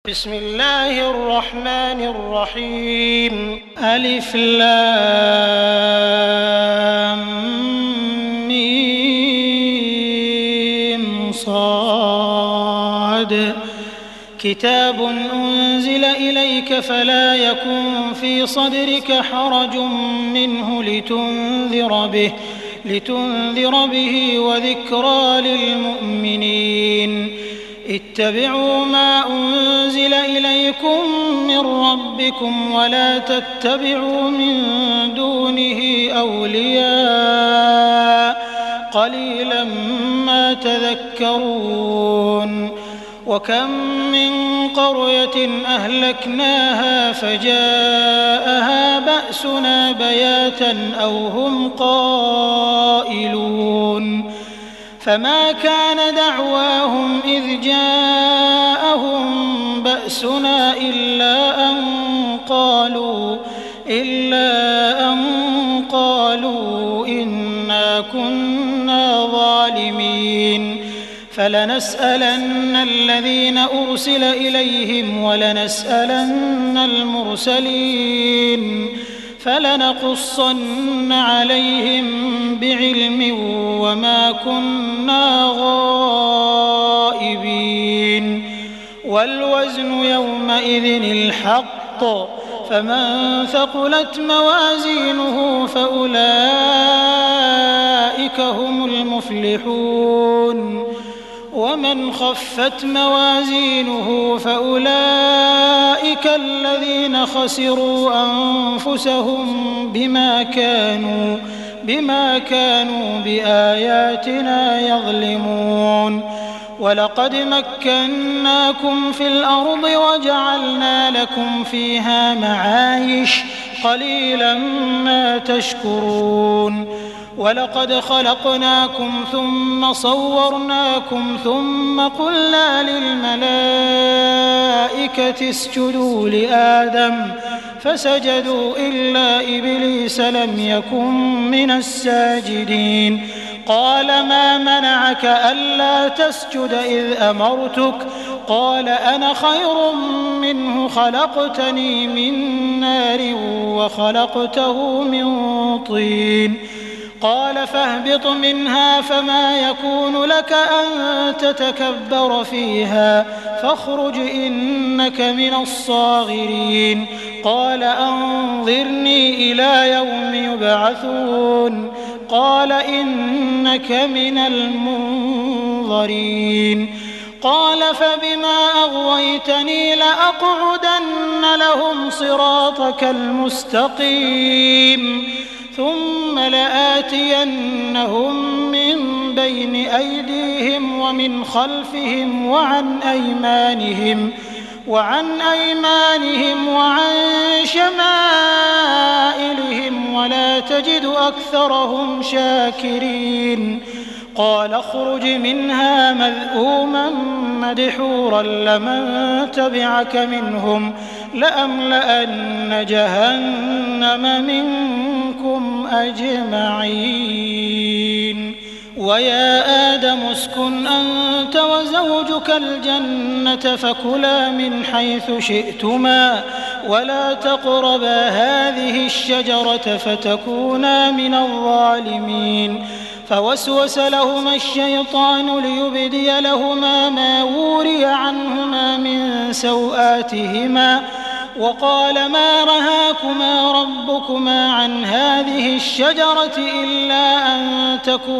بسم الله الرحمن الرحيم ألف لام ميم صاد كتاب أنزل إليك فلا يكن في صدرك حرج منه لتنذر به وذكرى للمؤمنين اتبعوا ما أنزل إليكم من ربكم ولا تتبعوا من دونه أولياء قليلا ما تذكرون وكم من قرية أهلكناها فجاءها بأسنا بياتا أو هم قائلون فما كان دعواهم إذ جاءهم بأسنا إلا أن قالوا إنا كنا ظالمين فلنسألن الذين أرسل إليهم ولنسألن المرسلين فلنقصن عليهم بعلم وما كنا غائبين والوزن يومئذ الحق فمن ثقلت موازينه فأولئك هم المفلحون ومن خفت موازينه فأولئك الذين خسروا أنفسهم بما كانوا بآياتنا يظلمون ولقد مكناكم في الأرض وجعلنا لكم فيها معايش قليلا ما تشكرون ولقد خلقناكم ثم صورناكم ثم قلنا للملائكة اسجدوا لآدم فسجدوا إلا إبليس لم يكن من الساجدين قال ما منعك ألا تسجد إذ أمرتك قال أنا خير منه خلقتني من نار وخلقته من طين قال فاهبط منها فما يكون لك أن تتكبر فيها فاخرج إنك من الصاغرين قال أنظرني إلى يوم يبعثون قال إنك من المنظرين قال فبما أغويتني لأقعدن لهم صراطك المستقيم ثم لآتينهم من بين أيديهم ومن خلفهم وعن أيمانهم وعن شمائلهم ولا تجد أكثرهم شاكرين قال اخرج منها مذءوما مدحورا لمن تبعك منهم لأملأن جهنم منكم أجمعين ويا آدم اسكن أنت وزوجك الجنة فكلا من حيث شئتما ولا تقربا هذه الشجرة فتكونا من الظالمين فوسوس لهما الشيطان ليبدي لهما ما وري عنهما من سوآتهما وقال ما رهاكما ربكما عن هذه الشجرة إلا أن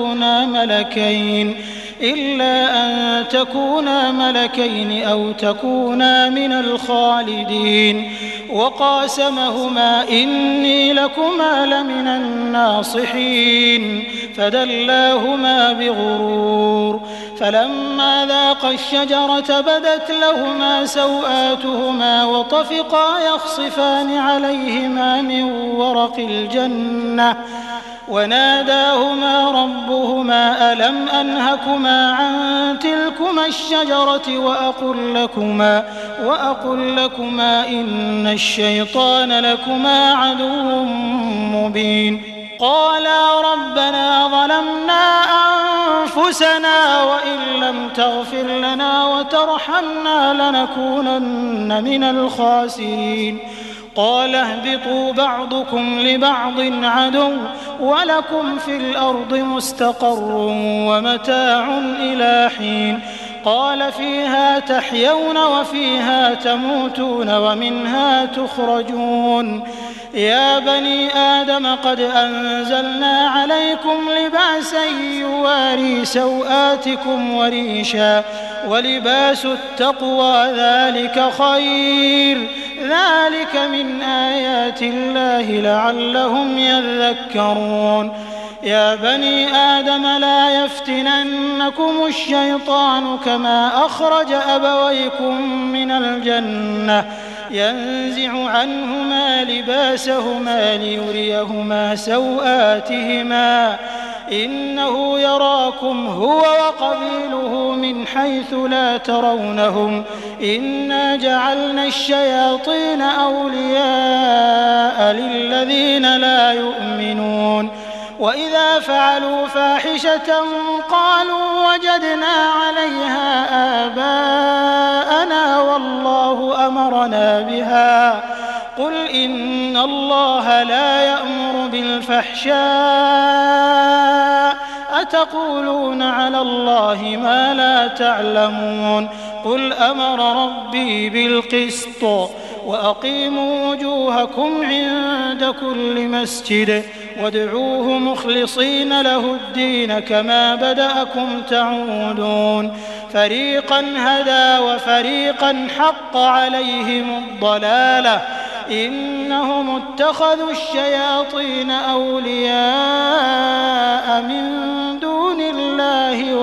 تكونا ملكين أو تكونا من الخالدين وقاسمهما إني لكما لمن الناصحين فدلاهما بغرور فلما ذاقا الشجرة بدت لهما سوآتهما وطفقا يخصفان عليهما من ورق الجنة وناداهما ربهما ألم أنهكما عن تلكما الشجرة وأقل لكما إن الشيطان لكما عدو مبين قالا ربنا ظلمنا أنفسنا وإن لم تغفر لنا وترحمنا لنكونن من الخاسرين قال اهبطوا بعضكم لبعض عدو ولكم في الأرض مستقر ومتاع إلى حين قال فيها تحيون وفيها تموتون ومنها تخرجون يا بني آدم قد أنزلنا عليكم لباسا يواري سوآتكم وريشا ولباس التقوى ذلك خير ذلك من آيات الله لعلهم يذكرون يا بني آدم لا يفتننكم الشيطان كما أخرج أبويكم من الجنة ينزع عنهما لباسهما ليريهما سوآتهما إنه يراكم هو وقبيله من حيث لا ترونهم إنا جعلنا الشياطين أولياء للذين لا يؤمنون وإذا فعلوا فاحشة قالوا وجدنا عليها آباءنا والله أمرنا بها قل إن الله لا يأمر بالفحشاء أتقولون على الله ما لا تعلمون قل أمر ربي بالقسط وأقيموا وجوهكم عند كل مسجد وادعوه مخلصين له الدين كما بدأكم تعودون فريقا هدى وفريقا حق عليهم الضلالة إنهم اتخذوا الشياطين أولياء من دون الله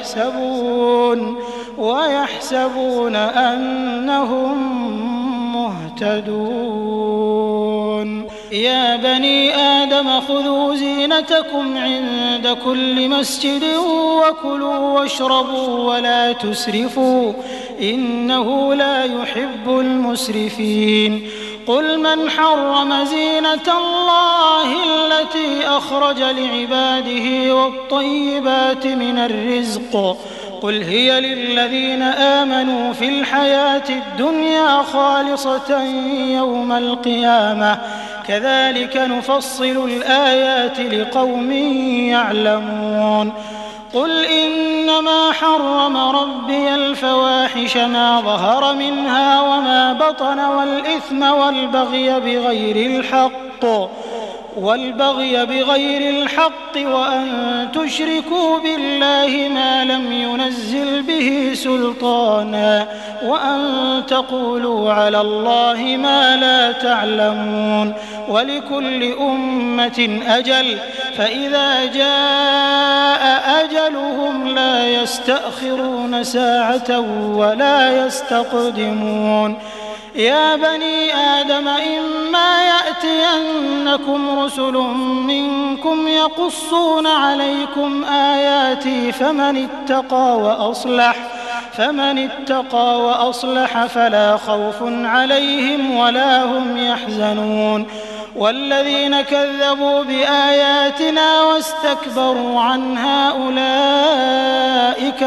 ويحسبون أنهم مهتدون يا بني آدم خذوا زينتكم عند كل مسجد وكلوا واشربوا ولا تسرفوا إنه لا يحب المسرفين قل من حرم زينة الله التي أخرج لعباده والطيبات من الرزق قل هي للذين آمنوا في الحياة الدنيا خالصة يوم القيامة كذلك نفصل الآيات لقوم يعلمون قل إنما حرم ربي الفواحش ما ظهر منها وما بطن والإثم والبغي بغير الحق وأن تشركوا بالله ما لم ينزل به سلطانا وأن تقولوا على الله ما لا تعلمون ولكل أمة أجل فإذا جاء أجلهم لا يستأخرون ساعة ولا يستقدمون يا بني آدم إما يأتينكم رسل منكم يقصون عليكم آياتي فمن اتقى وأصلح فلا خوف عليهم ولا هم يحزنون والذين كذبوا بآياتنا واستكبروا عنها أولئك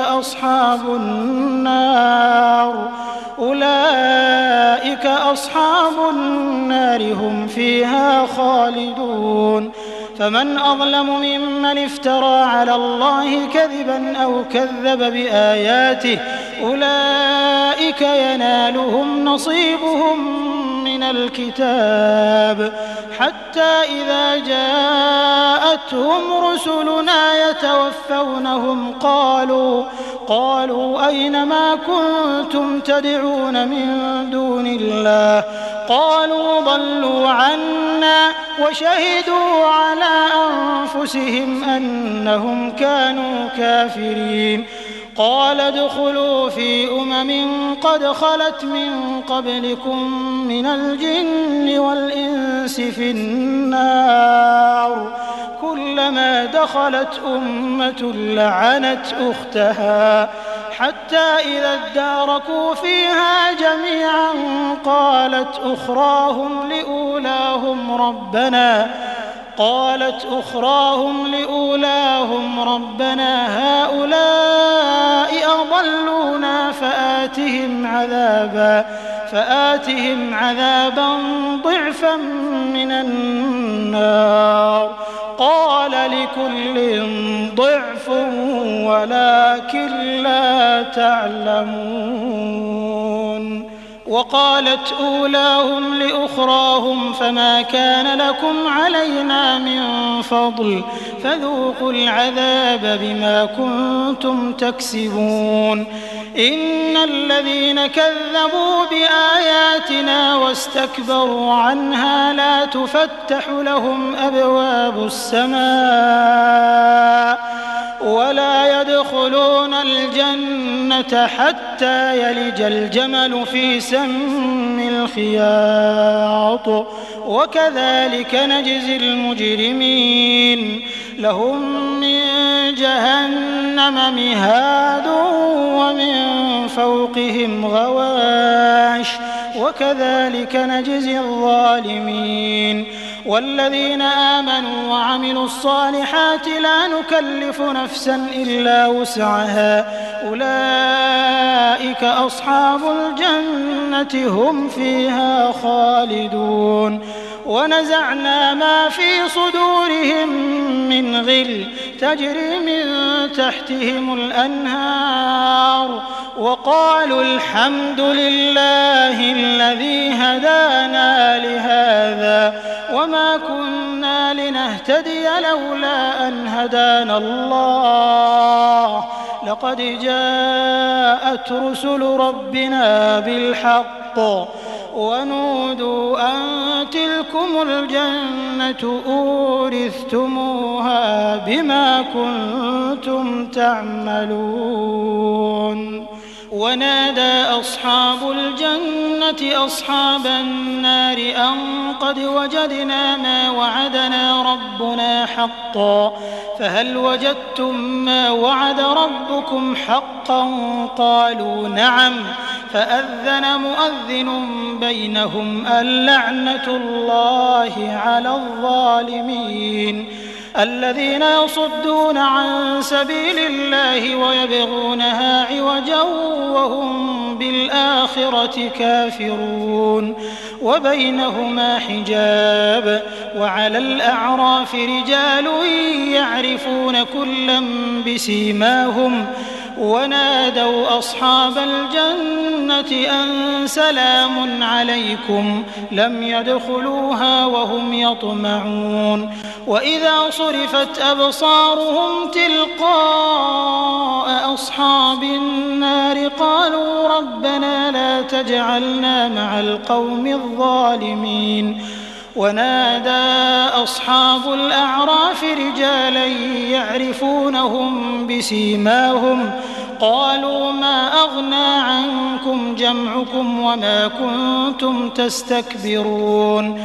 أصحاب النار هم فيها خالدون فمن أظلم ممن افترى على الله كذبا أو كذب بآياته أولئك ينالهم نصيبهم من الكتاب حتى إذا جاءتهم رسلنا يتوفونهم قالوا أين ما كنتم تدعون من دون الله قالوا ضلوا عنا وشهدوا على أنفسهم أنهم كانوا كافرين قال ادخلوا في قد خلت من قبلكم من الجن والإنس في النار كلما دخلت أمة لعنت أختها حتى إذا اداركوا فيها جميعا قالت أخراهم لأولاهم قالت أخراهم لأولاهم ربنا هؤلاء أضلونا فآتهم عذابا ضعفا من النار قال لكل ضعف ولكن لا تعلمون. وقالت أولاهم لأخراهم فما كان لكم علينا من فضل فذوقوا العذاب بما كنتم تكسبون. إن الذين كذبوا بآياتنا واستكبروا عنها لا تفتح لهم أبواب السماء ولا يدخلون الجنة حتى يلج الجمل في سم الخياط وكذلك نجزي المجرمين. لهم من جهنم مهاد ومن فوقهم غواش وكذلك نجزي الظالمين. والذين آمنوا وعملوا الصالحات لا نكلف نفسا إلا وسعها أولئك أصحاب الجنة هم فيها خالدون. ونزعنا ما في صدورهم من غل تجري من تحتهم الأنهار وقالوا الحمد لله الذي هدانا لهذا وما كنا لنهتدي لولا أن هدانا الله لقد جاءت رسل ربنا بالحق ونودوا أن تلكم الجنة أورثتموها بما كنتم تعملون. ونادى أصحاب الجنة أصحاب النار أن قد وجدنا ما وعدنا ربنا حقا فهل وجدتم ما وعد ربكم حقا قالوا نعم فأذن مؤذن بينهم اللعنة الله على الظالمين. الذين يصدون عن سبيل الله ويبغونها عوجا وهم بالآخرة كافرون وبينهما حجاب. وعلى الأعراف رجال يعرفون كلا بسيماهم ونادوا أصحاب الجنة أن سلام عليكم لم يدخلوها وهم يطمعون. وإذا صرفت أبصارهم تلقاء أصحاب النار قالوا ربنا لا تجعلنا مع القوم الظالمين. ونادى أصحاب الأعراف رجالا يعرفونهم بسيماهم قالوا ما أغنى عنكم جمعكم وما كنتم تستكبرون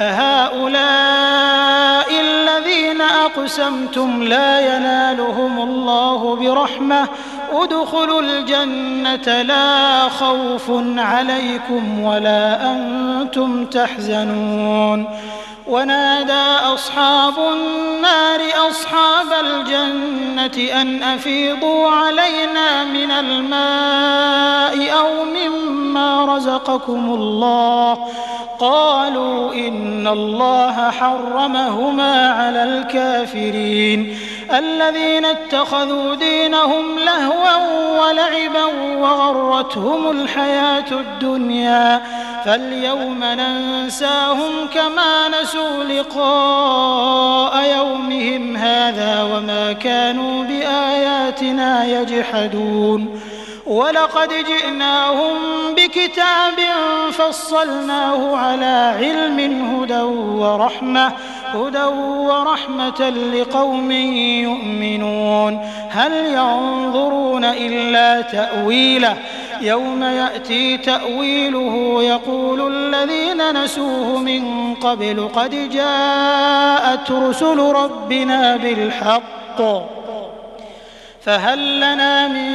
أهؤلاء الذين أقسمتم لا ينالهم الله برحمة ادخلوا الجنة لا خوف عليكم ولا أنتم تحزنون. ونادى أصحاب النار أصحاب الجنة أن أفيضوا علينا من الماء أو مما رزقكم الله قالوا إن الله حرمهما على الكافرين الذين اتخذوا دينهم لهوا ولعبا وغرتهم الحياة الدنيا فاليوم ننساهم كما نسوا لقاء يومهم هذا وما كانوا بآياتنا يجحدون. ولقد جئناهم بكتاب فصلناه على علم هدى ورحمة لقوم يؤمنون. هل ينظرون إلا تأويله يوم يأتي تأويله يقول الذين نسوه من قبل قد جاءت رسل ربنا بالحق فهل لنا من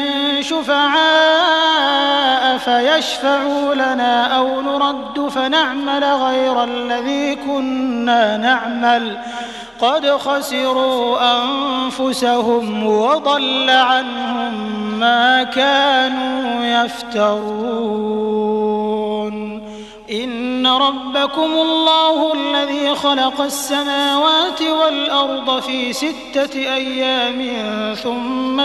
شفعاء فيشفعوا لنا أو نرد فنعمل غير الذي كنا نعمل قد خسروا أنفسهم وضل عنهم ما كانوا يفترون. إن ربكم الله الذي خلق السماوات والأرض في 6 أيام ثم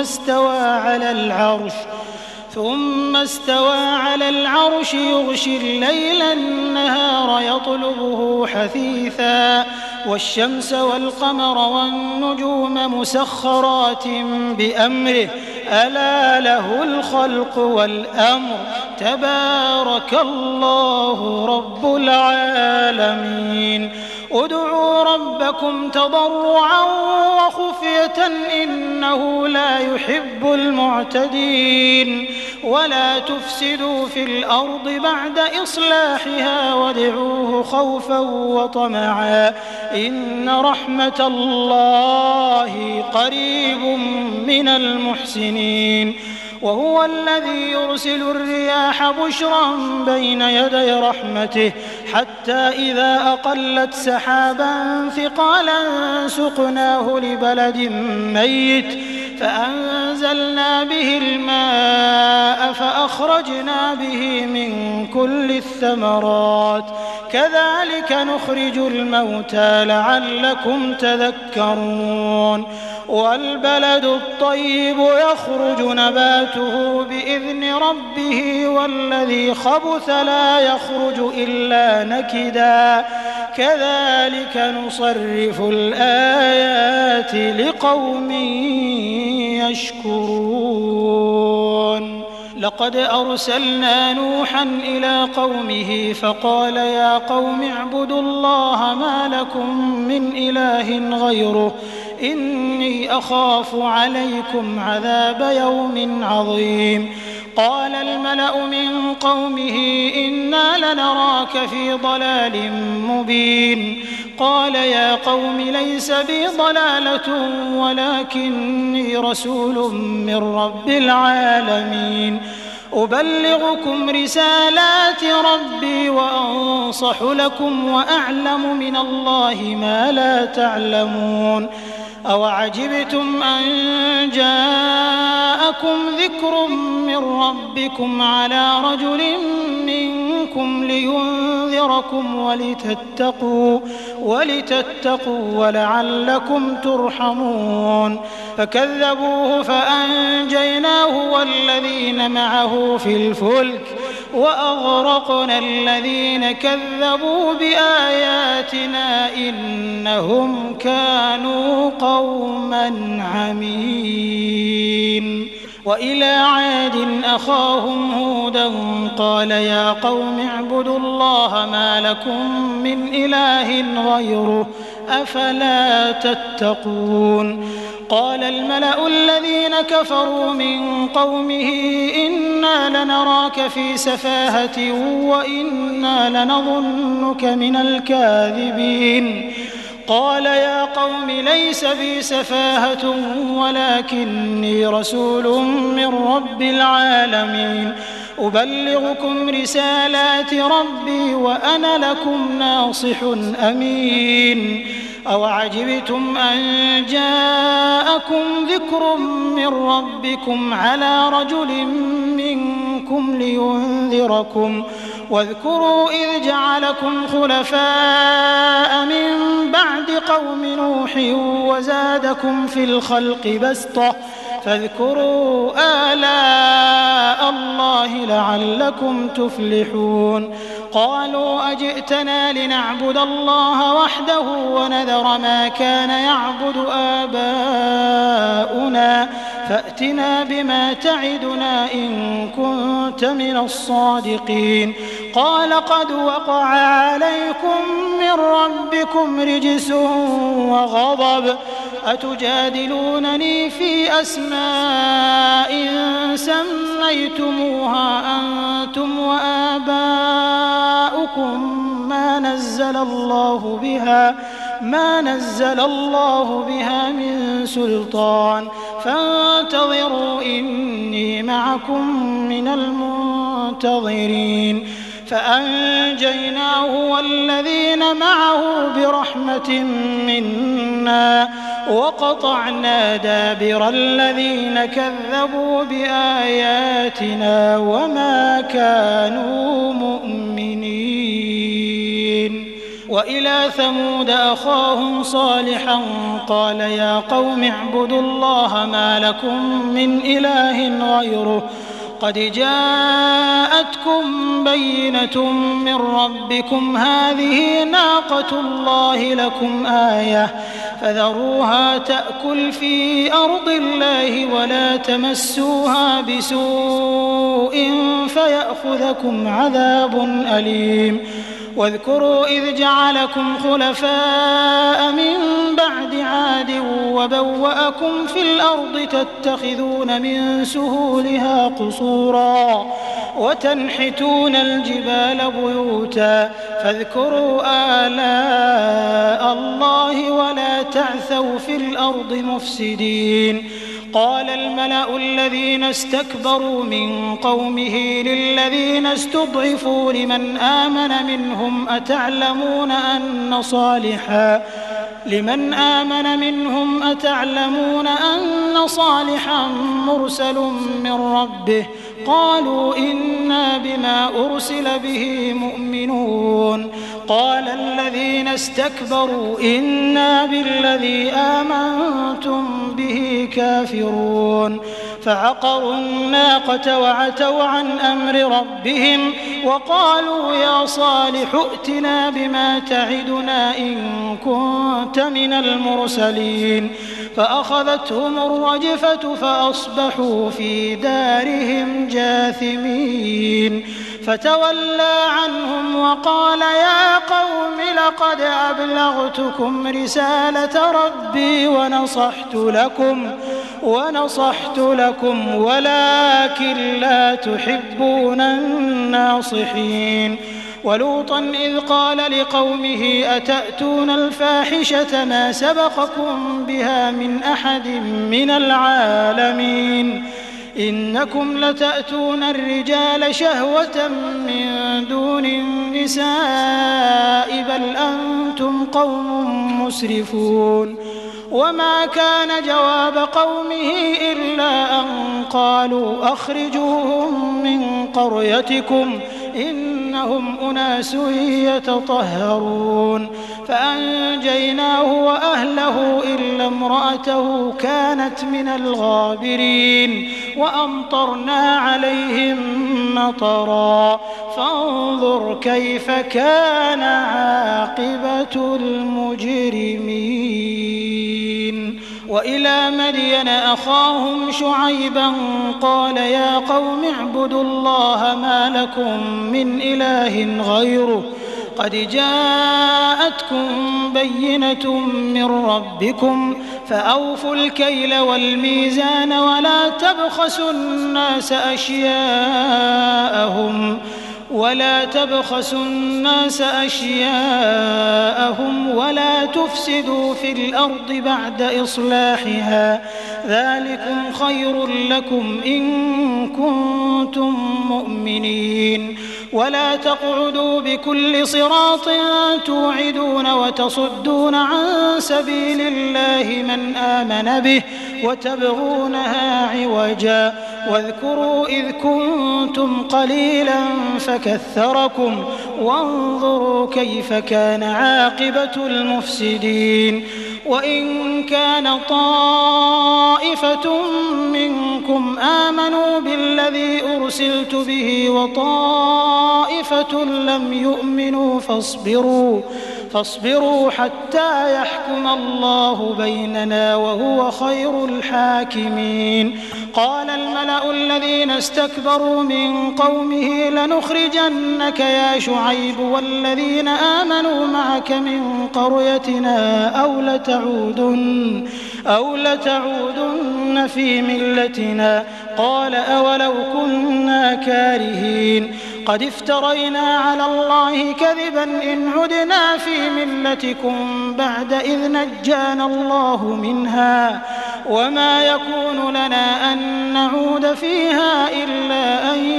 استوى على العرش يغشي الليل النهار يطلبه حثيثا والشمس والقمر والنجوم مسخرات بأمره ألا له الخلق والأمر تبارك الله رب العالمين. ادعوا ربكم تضرعا وخفية إنه لا يحب المعتدين. ولا تفسدوا في الأرض بعد إصلاحها وادعوه خوفا وطمعا إن رحمة الله قريب من المحسنين. وهو الذي يرسل الرياح بشرا بين يدي رحمته حتى إذا أقلت سحابا ثقالا سقناه لبلد ميت فأنزلنا به الماء فأخرجنا به من كل الثمرات كذلك نخرج الموتى لعلكم تذكرون. والبلد الطيب يخرج نباته بإذن ربه والذي خبث لا يخرج إلا نكدا كذلك نصرف الآيات لقوم يشكرون. لقد أرسلنا نوحا إلى قومه فقال يا قوم اعبدوا الله ما لكم من إله غيره إني أخاف عليكم عذاب يوم عظيم. قال الملأ من قومه إنا لنراك في ضلال مبين. قال يا قوم ليس بي ضلالة ولكني رسول من رب العالمين أبلغكم رسالات ربي وأنصح لكم وأعلم من الله ما لا تعلمون. أوعجبتم أن جاءكم ذكر من ربكم على رجل منكم لينذركم ولتتقوا ولعلكم ترحمون. فكذبوه فأنجيناه والذين معه في الفلك وأغرقنا الذين كذبوا بآياتنا إنهم كانوا قوما عمين. وإلى عاد أخاهم هودا قال يا قوم اعبدوا الله ما لكم من إله غيره أفلا تتقون. قال الملأ الذين كفروا من قومه إنا لنراك في سفاهة وإنا لنظنك من الكاذبين. قال يا قوم ليس بي سفاهة ولكني رسول من رب العالمين أبلغكم رسالات ربي وأنا لكم ناصح أمين. أوعجبتم أن جاءكم ذكر من ربكم على رجل منكم لينذركم واذكروا إذ جعلكم خلفاء من بعد قوم نوح وزادكم في الخلق بسطة فاذكروا آلاء الله لعلكم تفلحون. قالوا أجئتنا لنعبد الله وحده ونذر ما كان يعبد آباؤنا فأتنا بما تعدنا إن كنت من الصادقين. قال قد وقع عليكم من ربكم رجس وغضب أتجادلونني في أسماء سميتموها أنتم وآباؤكم ما نزل الله بها من سلطان فانتظروا إني معكم من المنتظرين. فأنجيناه والذين معه برحمة منا وقطعنا دابر الذين كذبوا بآياتنا وما كانوا مؤمنين. وإلى ثمود أخاهم صالحا قال يا قوم اعبدوا الله ما لكم من إله غيره قد جاءتكم بينة من ربكم هذه ناقة الله لكم آية فذروها تأكل في أرض الله ولا تمسوها بسوء فيأخذكم عذاب أليم. واذكروا إذ جعلكم خلفاء من بعد عاد وبوأكم في الأرض تتخذون من سهولها قصورا وتنحتون الجبال بيوتا فاذكروا آلاء الله ولا تعثوا في الأرض مفسدين. قال الملأ الذين استكبروا من قومه للذين استضعفوا لمن آمن منهم أتعلمون أن صالحا مرسل من ربه قالوا إنا بما أرسل به مؤمنون. قال الذين استكبروا إنا بالذي آمنتم به كافرون. فعقروا الناقة وعتوا عن أمر ربهم وقالوا يا صالح ائتنا بما تعدنا إن كنت من المرسلين. فأخذتهم الرجفة فأصبحوا في دارهم جاثمين. فتولى عنهم وقال يا قوم لقد أبلغتكم رسالة ربي ونصحت لكم ولكن لا تحبون الناصحين. ولوطا إذ قال لقومه أتأتون الفاحشة ما سبقكم بها من أحد من العالمين إنكم لتأتون الرجال شهوة من دون النساء بل أنتم قوم مسرفون. وما كان جواب قومه إلا أن قالوا أخرجوهم من قريتكم إنهم أناس يتطهرون. فأنجيناه وأهله إلا امرأته كانت من الغابرين وأمطرنا عليهم مطرا فانظر كيف كان عاقبة المجرمين. وإلى مدين أخاهم شعيبا قال يا قوم اعبدوا الله ما لكم من إله غيره قد جاءتكم بينة من ربكم فأوفوا الكيل والميزان ولا تبخسوا الناس أشياءهم ولا تفسدوا في الأرض بعد إصلاحها ذلكم خير لكم إن كنتم مؤمنين. ولا تقعدوا بكل صراط توعدون وتصدون عن سبيل الله من آمن به وتبغونها عوجا. واذكروا إذ كنتم قليلا فكثركم وانظروا كيف كان عاقبة المفسدين. وإن كان طائفة منكم آمنوا بالذي أرسلت به وطائفة لم يؤمنوا فاصبروا حتى يحكم الله بيننا وهو خير الحاكمين. قال الملأ الذين استكبروا من قومه لنخرجنك يا شعيب والذين آمنوا معك من قريتنا أو لتعودن في ملتنا قال أولو كنا كارهين قد افترينا على الله كذبا إن عدنا في ملتكم بعد إذ نجانا الله منها وما يكون لنا أن نعود فيها إلا أن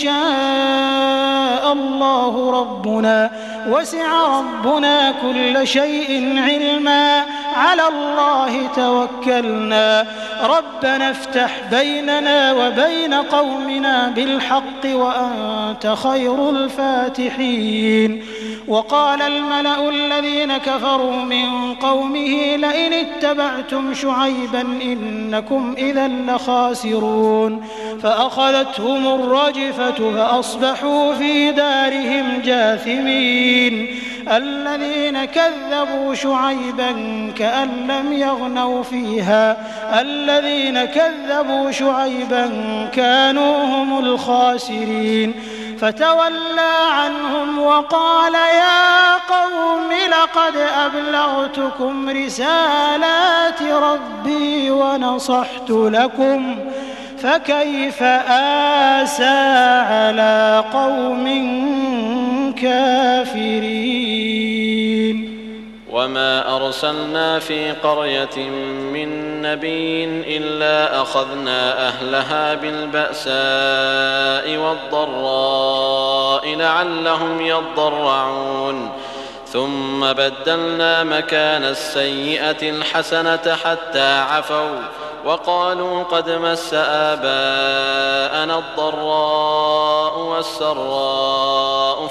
يشاء الله ربنا وسع ربنا كل شيء علما على الله توكلنا ربنا افتح بيننا وبين قومنا بالحق وأنت خير الفاتحين. وقال الملأ الذين كفروا من قومه لئن اتبعتم شعيبا إنكم إذا لخاسرون فأخذتهم الرجفة فأصبحوا في دارهم جاثمين. الذين كذبوا شعيبا كأن لم يغنوا فيها الذين كذبوا شعيبا كانوا هم الخاسرين. فتولى عنهم وقال يا قوم لقد أبلغتكم رسالات ربي ونصحت لكم فكيف آسى على قوم كافرين. وما أرسلنا في قرية من نبي إلا أخذنا أهلها بالبأساء والضراء لعلهم يضرعون ثم بدلنا مكان السيئة الحسنة حتى عفوا وقالوا قد مس آباءنا الضراء والسراء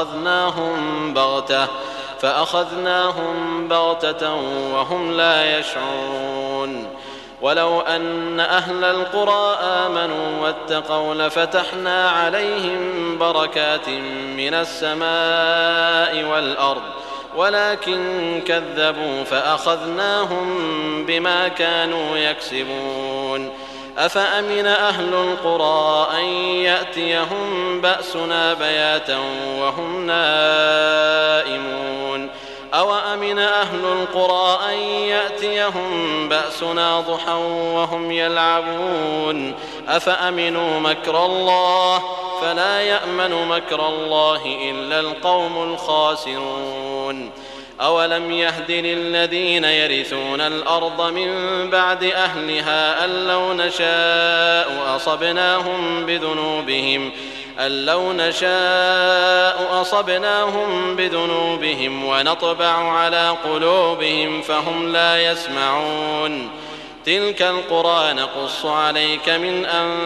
فأخذناهم بغتة وهم لا يشعرون. ولو أن أهل القرى آمنوا واتقوا لفتحنا عليهم بركات من السماء والأرض ولكن كذبوا فأخذناهم بما كانوا يكسبون. أفأمن أهل القرى أن يأتيهم بأسنا بياتا وهم نائمون أو أمن أهل القرى أن يأتيهم بأسنا ضحى وهم يلعبون أفأمنوا مكر الله فلا يأمن مكر الله إلا القوم الخاسرون. أولم يهد للذين يرثون الأرض من بعد أهلها أن لو نشاء أصبناهم بذنوبهم ونطبع على قلوبهم فهم لا يسمعون. تلك القرى نقص عليك من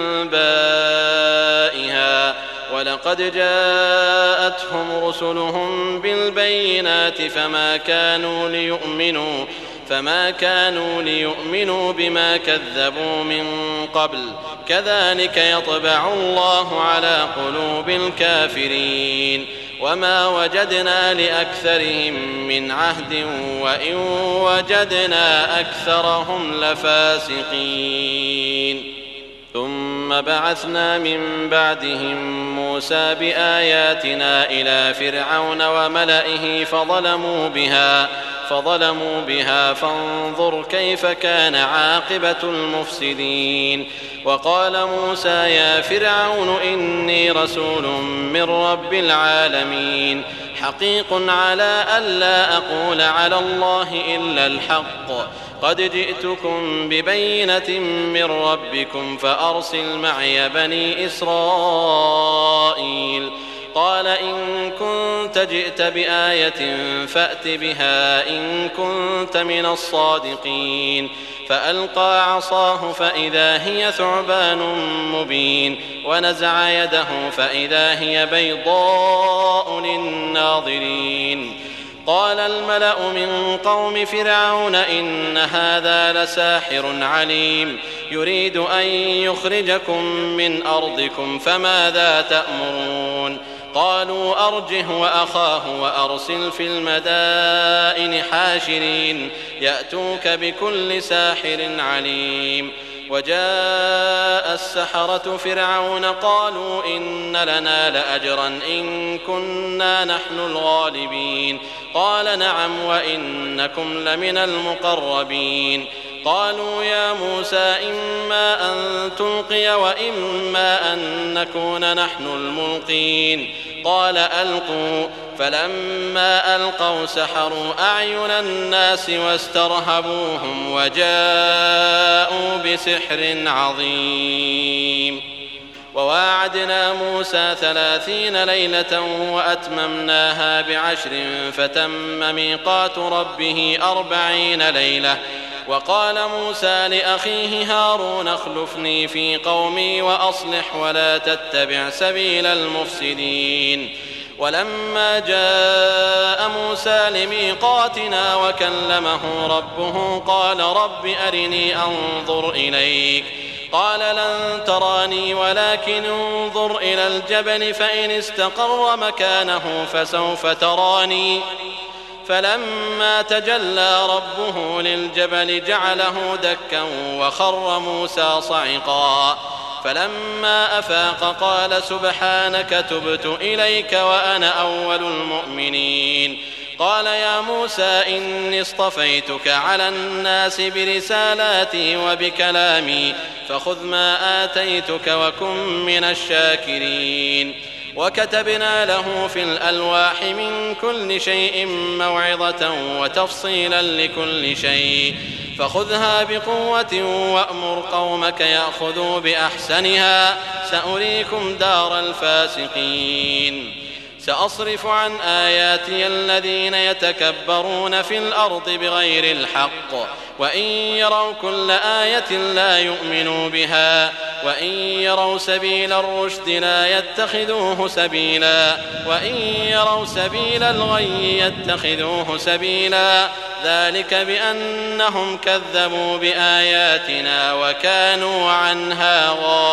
أنبائها ولقد جاءتهم رسلهم بالبينات فما كانوا ليؤمنوا بما كذبوا من قبل كذلك يطبع الله على قلوب الكافرين. وما وجدنا لأكثرهم من عهد وإن وجدنا أكثرهم لفاسقين. ثم بعثنا من بعدهم موسى بآياتنا إلى فرعون وملئه فظلموا بها فانظر كيف كان عاقبة المفسدين. وقال موسى يا فرعون إني رسول من رب العالمين حقيق على ألا أقول على الله إلا الحق قد جئتكم ببينة من ربكم فأرسل معي بني إسرائيل. قال إن كنت جئت بآية فأت بها إن كنت من الصادقين. فألقى عصاه فإذا هي ثعبان مبين ونزع يده فإذا هي بيضاء للناظرين. قال الملأ من قوم فرعون إن هذا لساحر عليم يريد أن يخرجكم من أرضكم فماذا تأمرون. قالوا أرجه وأخاه وأرسل في المدائن حاشرين يأتوك بكل ساحر عليم. وجاء السحرة فرعون قالوا إن لنا لأجرا إن كنا نحن الغالبين. قال نعم وإنكم لمن المقربين. قالوا يا موسى إما أن تلقي وإما أن نكون نحن الملقين. قال ألقوا، فلما ألقوا سحروا أعين الناس واسترهبوهم وجاءوا بسحر عظيم. وواعدنا موسى 30 ليلة وأتممناها ب10 فتم ميقات ربه 40 ليلة. وقال موسى لأخيه هارون اخلفني في قومي وأصلح ولا تتبع سبيل المفسدين. ولما جاء موسى لميقاتنا وكلمه ربه قال رب أرني أنظر إليك. قال لن تراني ولكن انظر إلى الجبل فإن استقر مكانه فسوف تراني. فلما تجلى ربه للجبل جعله دكا وخر موسى صعقا. فلما أفاق قال سبحانك تبت إليك وأنا أول المؤمنين. قال يا موسى إني اصطفيتك على الناس برسالاتي وبكلامي فخذ ما آتيتك وكن من الشاكرين. وكتبنا له في الألواح من كل شيء موعظة وتفصيلا لكل شيء فخذها بقوة وأمر قومك يأخذوا بأحسنها سأريكم دار الفاسقين. سأصرف عن آياتي الذين يتكبرون في الأرض بغير الحق وإن يروا كل آية لا يؤمنوا بها وإن يروا سبيل الرشد لا يتخذوه سبيلا وإن يروا سبيل الغي يتخذوه سبيلا ذلك بأنهم كذبوا بآياتنا وكانوا عنها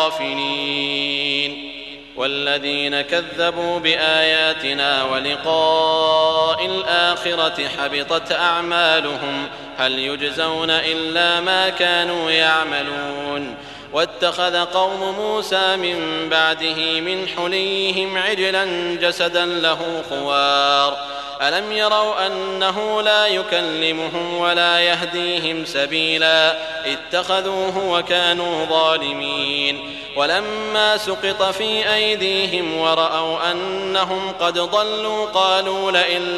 غافلين. والذين كذبوا بآياتنا ولقاء الآخرة حبطت أعمالهم هل يجزون إلا ما كانوا يعملون. واتخذ قوم موسى من بعده من حليهم عجلا جسدا له خوار ألم يروا أنه لا يكلمهم ولا يهديهم سبيلا اتخذوه وكانوا ظالمين. ولما سقط في أيديهم ورأوا أنهم قد ضلوا قالوا لئن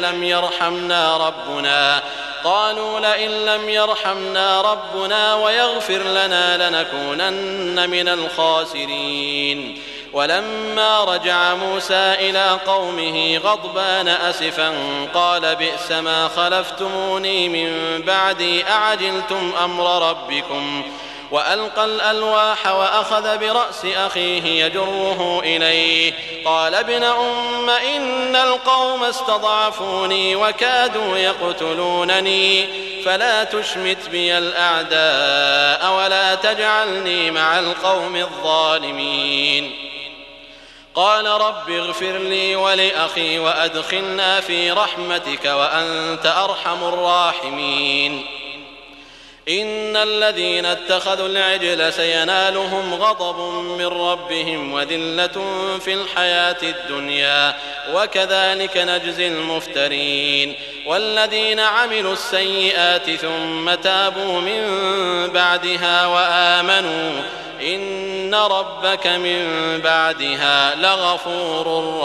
لم يرحمنا ربنا ويغفر لنا لنكونن من الخاسرين. ولما رجع موسى إلى قومه غضبان أسفا قال بئس ما خلفتموني من بعدي أعجلتم أمر ربكم. وألقى الألواح وأخذ برأس أخيه يجره إليه قال ابن أم إن القوم استضعفوني وكادوا يقتلونني فلا تشمت بي الأعداء ولا تجعلني مع القوم الظالمين. قال رب اغفر لي ولأخي وأدخلنا في رحمتك وأنت أرحم الراحمين. إن الذين اتخذوا العجل سينالهم غضب من ربهم وذلة في الحياة الدنيا وكذلك نجزي المفترين. والذين عملوا السيئات ثم تابوا من بعدها وآمنوا إن ربك من بعدها لغفور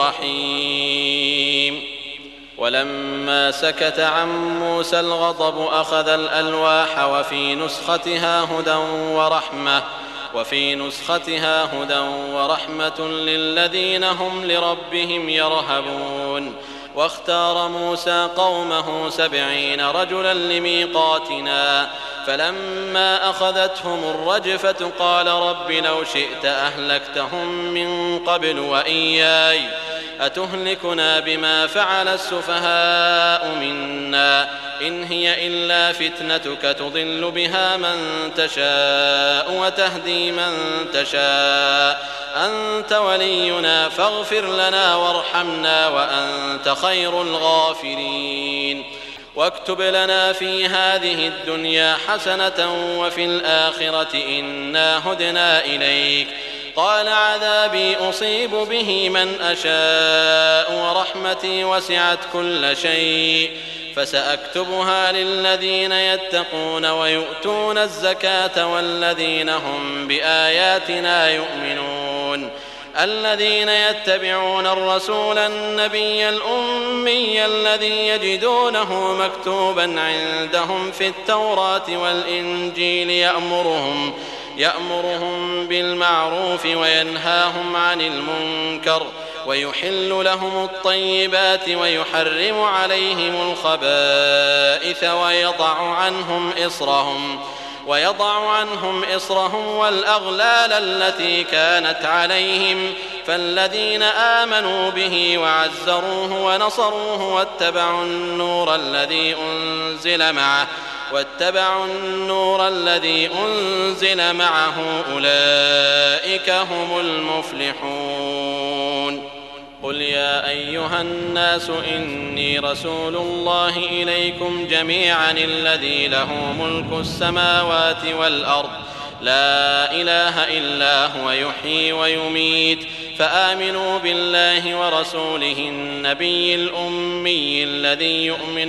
رحيم. ولما سكت عن موسى الغضب أخذ الألواح وفي نسختها هدى ورحمة للذين هم لربهم يرهبون. واختار موسى قومه 70 رجلا لميقاتنا فلما أخذتهم الرجفة قال رب لو شئت أهلكتهم من قبل وإياي أتهلكنا بما فعل السفهاء منا إن هي إلا فتنتك تضل بها من تشاء وتهدي من تشاء أنت ولينا فاغفر لنا وارحمنا وأنت خير الغافرين. واكتب لنا في هذه الدنيا حسنة وفي الآخرة إنا هدنا إليك. قال عذابي أصيب به من أشاء ورحمتي وسعت كل شيء فسأكتبها للذين يتقون ويؤتون الزكاة والذين هم بآياتنا يؤمنون. الذين يتبعون الرسول النبي الأمي الذي يجدونه مكتوبا عندهم في التوراة والإنجيل يأمرهم بالمعروف وينهاهم عن المنكر ويحل لهم الطيبات ويحرم عليهم الخبائث ويضع عنهم إصرهم والأغلال التي كانت عليهم فالذين آمنوا به وعزروه ونصروه واتبعوا النور الذي أنزل معه أولئك هم المفلحون. قل يا أيها الناس إني رسول الله إليكم جميعا الذي له ملك السماوات والأرض لا إله إلا هو يحيي ويميت فآمنوا بالله ورسوله النبي الأمي الذي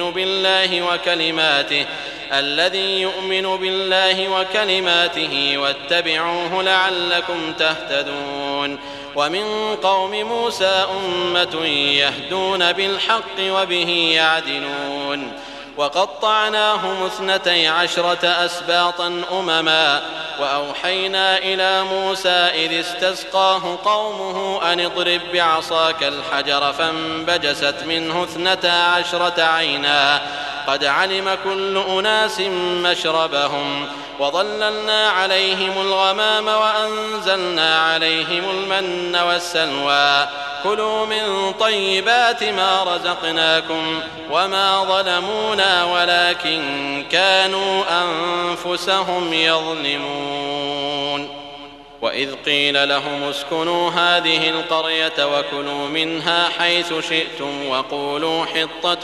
يؤمن بالله وكلماته واتبعوه لعلكم تهتدون. ومن قوم موسى أمة يهدون بالحق وبه يعدلون. وقطعناهم 12 أسباطا أمما وأوحينا إلى موسى إذ استسقاه قومه أن اضرب بعصاك الحجر فانبجست منه 12 عينا قد علم كل أناس مشربهم وظللنا عليهم الغمام وأنزلنا عليهم المن والسلوى كلوا من طيبات ما رزقناكم وما ظلمونا ولكن كانوا أنفسهم يظلمون. وإذ قيل لهم اسكنوا هذه القرية وكلوا منها حيث شئتم وقولوا حطة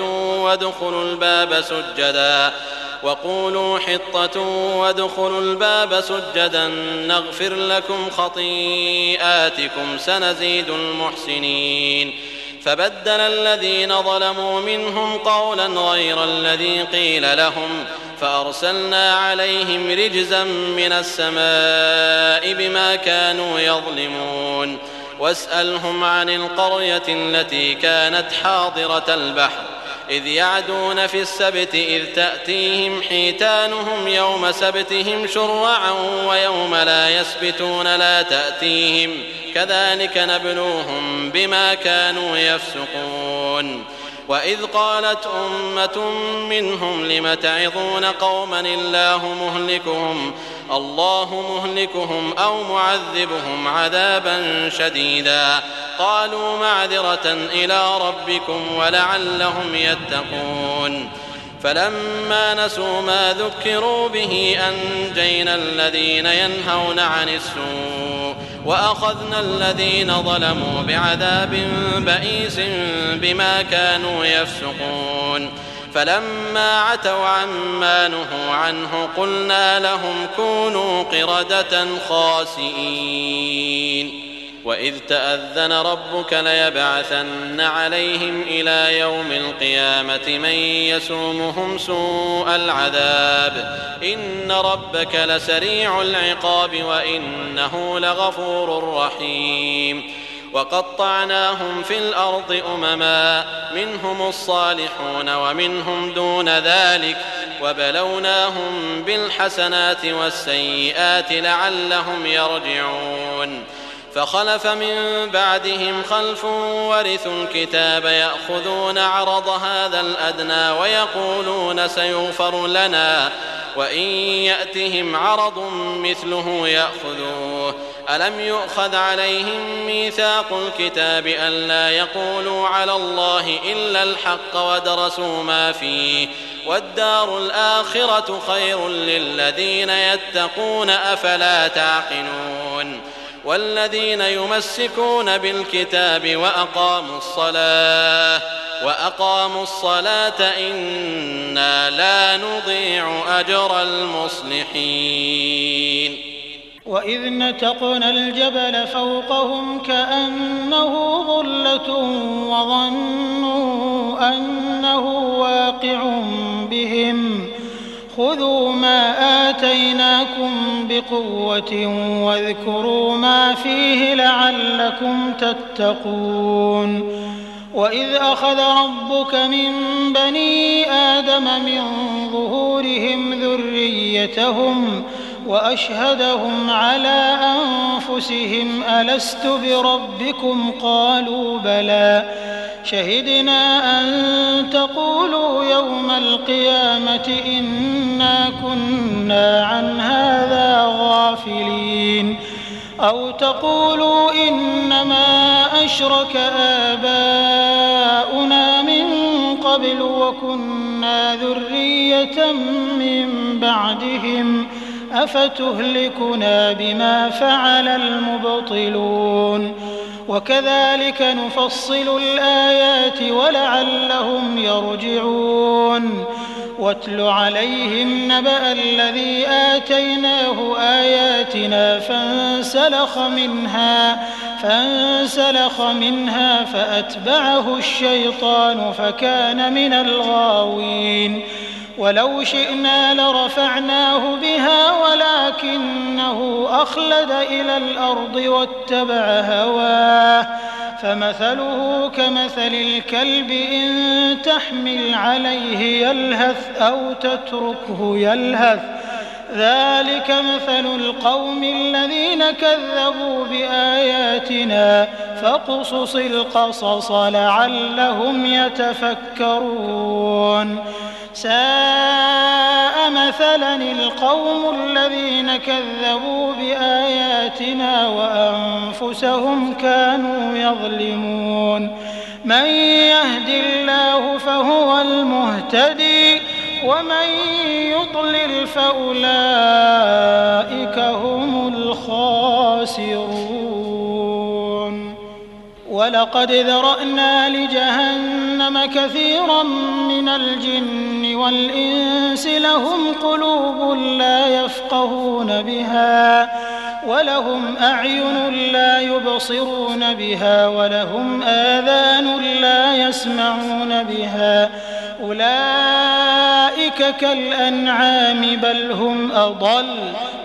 وادخلوا الباب سجدا نغفر لكم خطيئاتكم سنزيد المحسنين. فبدل الذين ظلموا منهم قولا غير الذي قيل لهم فأرسلنا عليهم رجزا من السماء بما كانوا يظلمون. واسألهم عن القرية التي كانت حاضرة البحر إذ يعدون في السبت إذ تأتيهم حيتانهم يوم سبتهم شرعا ويوم لا يسبتون لا تأتيهم كذلك نبلوهم بما كانوا يفسقون. وإذ قالت أمة منهم لم تعظون قوما الله مهلكهم أو معذبهم عذابا شديدا قالوا معذرة إلى ربكم ولعلهم يتقون. فلما نسوا ما ذكروا به أنجينا الذين ينهون عن السوء وأخذنا الذين ظلموا بعذاب بئيس بما كانوا يفسقون. فلما عتوا عما نهوا عنه قلنا لهم كونوا قردة خاسئين. وإذ تأذن ربك ليبعثن عليهم إلى يوم القيامة من يسومهم سوء العذاب إن ربك لسريع العقاب وإنه لغفور رحيم. وقطعناهم في الأرض أمما منهم الصالحون ومنهم دون ذلك وبلوناهم بالحسنات والسيئات لعلهم يرجعون. فخلف من بعدهم خلف ورثوا الكتاب يأخذون عرض هذا الأدنى ويقولون سيغفر لنا وإن يأتهم عرض مثله يأخذوه. ألم يؤخذ عليهم ميثاق الكتاب ألا يقولوا على الله إلا الحق ودرسوا ما فيه والدار الآخرة خير للذين يتقون أفلا تعقلون. والذين يمسكون بالكتاب وأقاموا الصلاة إنا لا نضيع أجر المصلحين. وإذ نتقنا الجبل فوقهم كأنه ظلة وظنوا أنه واقع بهم خذوا ما آتيناكم بقوة واذكروا ما فيه لعلكم تتقون وإذ أخذ ربك من بني آدم من ظهورهم ذريتهم وأشهدهم على أنفسهم ألست بربكم قالوا بلى شهدنا أن تقولوا يوم القيامة إنا كنا عن هذا غافلين أو تقولوا إنما أشرك آباؤنا من قبل وكنا ذرية من بعدهم أفتهلكنا بما فعل المبطلون وكذلك نفصل الآيات ولعلهم يرجعون واتل عليهم نبأ الذي آتيناه آياتنا فانسلخ منها فأتبعه الشيطان فكان من الغاوين ولو شئنا لرفعناه بها ولكنه أخلد إلى الأرض واتبع هواه فمثله كمثل الكلب إن تحمل عليه يلهث أو تتركه يلهث ذلك مثل القوم الذين كذبوا بآياتنا فاقصص القصص لعلهم يتفكرون ساء مثلا القوم الذين كذبوا بآياتنا وأنفسهم كانوا يظلمون من يهد الله فهو المهتدي ومن يضلل فأولئك هم الخاسرون ولقد ذرأنا لجهنم كثيرا من الجن والإنس لهم قلوب لا يفقهون بها ولهم أعين لا يبصرون بها ولهم آذان لا يسمعون بها أولئك كالأنعام بل هم أضل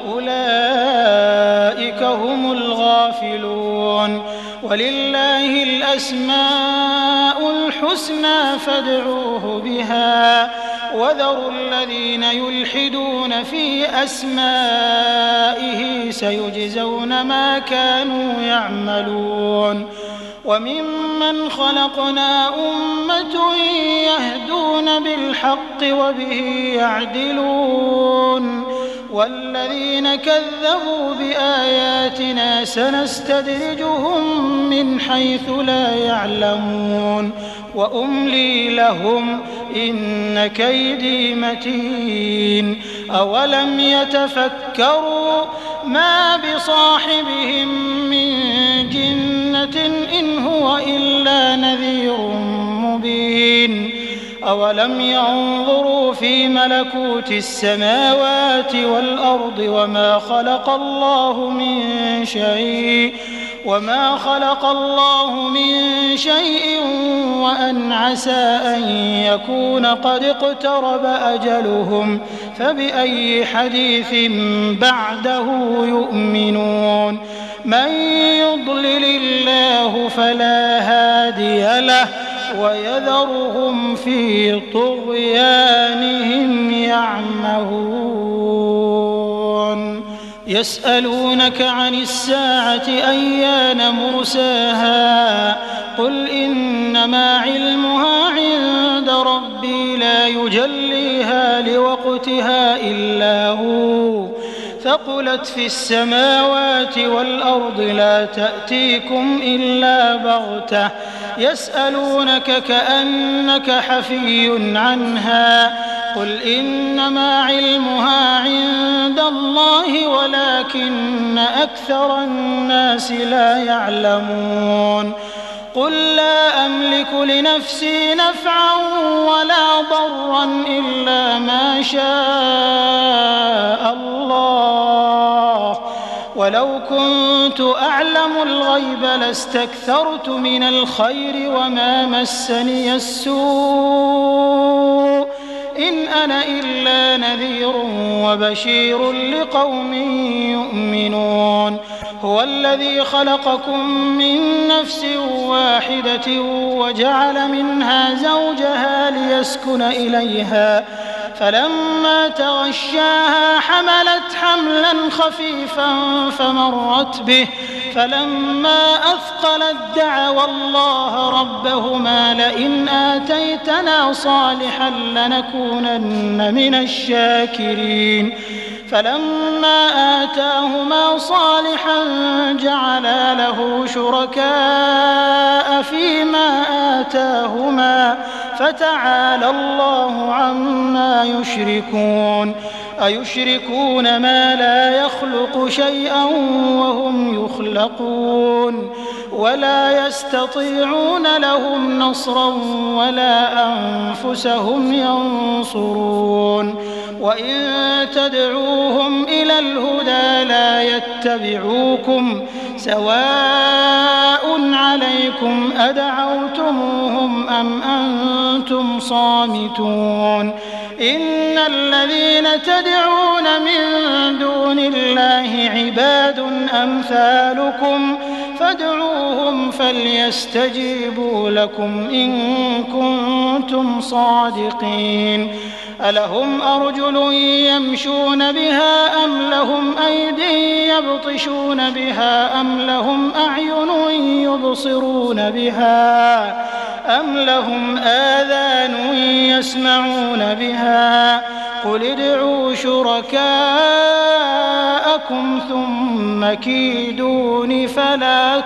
أولئك هم الغافلون ولله الأسماء الحسنى فادعوه بها وذروا الذين يلحدون في أسمائه سيجزون ما كانوا يعملون وممن خلقنا أمة يهدون بالحق وبه يعدلون والذين كذبوا بآياتنا سنستدرجهم من حيث لا يعلمون وأملي لهم إن كيدي متين أولم يتفكروا ما بصاحبهم من جنة إن هو إلا نذير مبين أولم ينظروا في ملكوت السماوات والأرض وما خلق الله من شيء وأن عسى أن يكون قد اقترب أجلهم فبأي حديث بعده يؤمنون من يضلل الله فلا هادي له ويذرهم في طغيانهم يعمهون يسألونك عن الساعة أيان مرساها قل إنما علمها عند ربي لا يجليها لوقتها إلا هو ثقلت في السماوات والأرض لا تأتيكم إلا بغتة يسألونك كأنك حفي عنها قل إنما علمها عند الله ولكن أكثر الناس لا يعلمون قل لا أملك لنفسي نفعا ولا ضرا إلا ما شاء الله ولو كنت أعلم الغيب لاستكثرت من الخير وما مسني السوء إن أنا إلا نذير وبشير لقوم يؤمنون هو الذي خلقكم من نفس واحدة وجعل منها زوجها ليسكن إليها فلما تغشاها حملت حملا خفيفا فمرت به فلما أثقلت دعوا الله ربهما لئن آتيتنا صالحا لنكونن من الشاكرين فلما آتاهما صالحا جعلا له شركاء فيما آتاهما فتعالى الله عما يشركون أيشركون ما لا يخلق شيئا وهم يخلقون ولا يستطيعون لهم نصرا ولا أنفسهم ينصرون وإن تدعوهم إلى الهدى لا يتبعوكم سواء عليكم أدعوتموهم أم أنتم صامتون إن الذين تدعون من دون الله عباد أمثالكم فادعوهم فليستجيبوا لكم إن كنتم صادقين ألهم أرجل يمشون بها أم لهم أيدي يبطشون بها أم لهم أعين يبصرون بها أم لهم آذان يسمعون بها قل ادعوا شركاءكم ثم كيدون فلا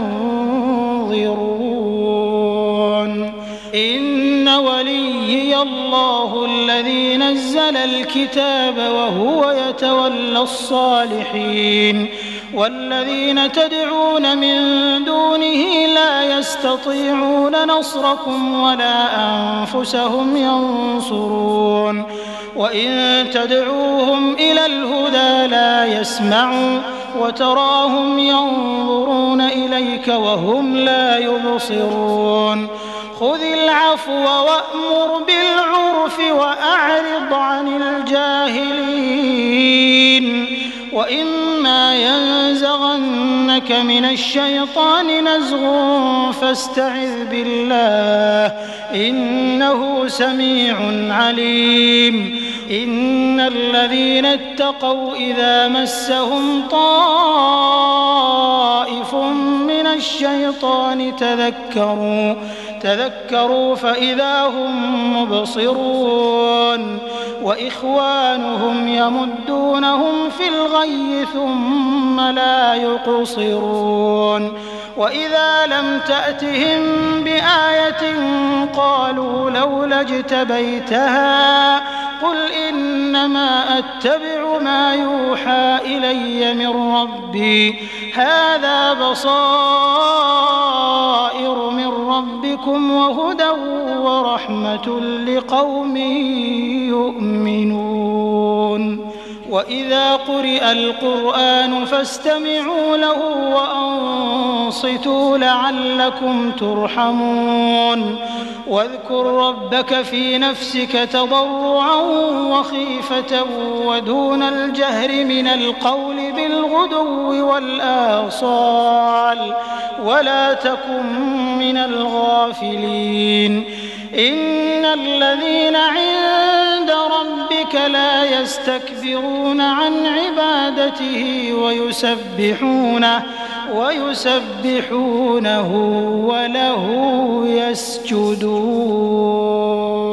تنظرون إن وليي الله الذي نزل الكتاب وهو يتولى الصالحين والذين تدعون من دونه لا يستطيعون نصركم ولا أنفسهم ينصرون وإن تدعوهم إلى الهدى لا يسمعوا وتراهم ينظرون إليك وهم لا يبصرون خذ العفو وأمر بالعرف وأعرض عن الجاهلين وإما ينزغنك من الشيطان نزغ فاستعذ بالله إنه سميع عليم إن الذين اتقوا إذا مسهم طائف من الشيطان تذكروا فإذا هم مبصرون وإخوانهم يمدونهم في الغي ثم لا يقصرون وإذا لم تأتهم بآية قالوا لولا اجتبيتها قل إنما أتبع ما يوحى إلي من ربي هذا بصائر من ربكم وهدى ورحمة لقوم يؤمنون وإذا قرئ القرآن فاستمعوا له وأنصتوا لعلكم ترحمون واذكر ربك في نفسك تضرعا وخيفة ودون الجهر من القول بالغدو والآصال ولا تكن من الغافلين إن الذين عند ربك لا يستكبرون عن عبادته ويسبحونه وله يسجدون.